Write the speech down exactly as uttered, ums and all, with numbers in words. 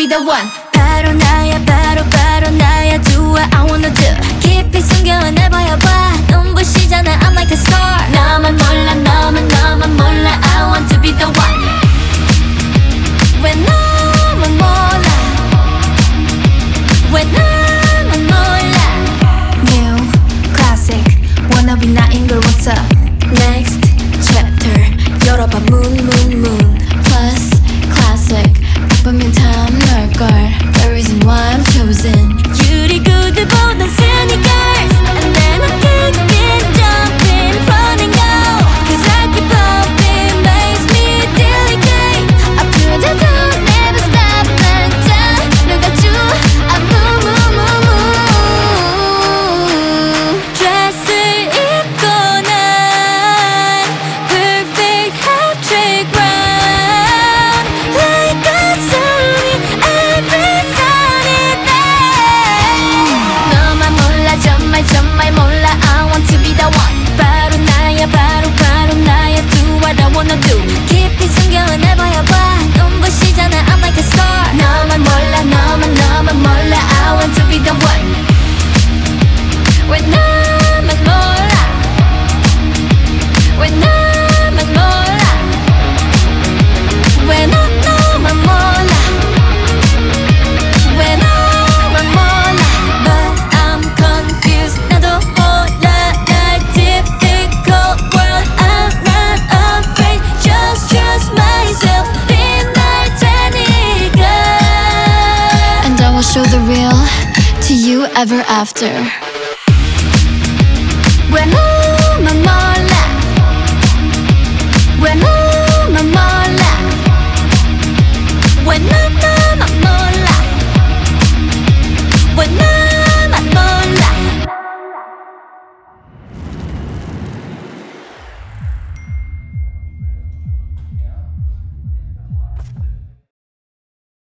the one. 바로 나야 바로 바로 나야 Do what I wanna do. 깊이 숨겨내봐봐 눈부시잖아 I'm like a star. 나만 몰라 너만 너만 몰라 I want to be the one. 왜 너만 몰라 왜 나만 몰라. New classic wanna be 나인 걸 what's up. Next chapter 열어봐 moon moon moon. Plus classic 보면 탐 널걸. The reason why I'm chosen. 유리구두보다 sneakers and then I'm kicking, jumping, running out. Cause I keep pumping, makes me delicate. Up to the top, never stop until look at you. I move, move, move, move. Dress을 입고 난 perfect hat trick round like a sunny every sunny day. 너만 몰라 정말 정말 몰라 I want to be the one. 바로 나야 바로 바로 나야 Do what I wanna do. 깊이 숨겨내봐봐 눈부시잖아 I'm like a star. 너만 몰라 너만 너만 몰라 I want to be the one. 왜 나만 몰라 왜 나만 몰라 왜 너 너만 몰라 왜 너만 몰라. But I'm confused 나도 몰라 날 difficult world I'm not afraid just trust myself 빛날 테니까. And I will show the real to you ever after. When I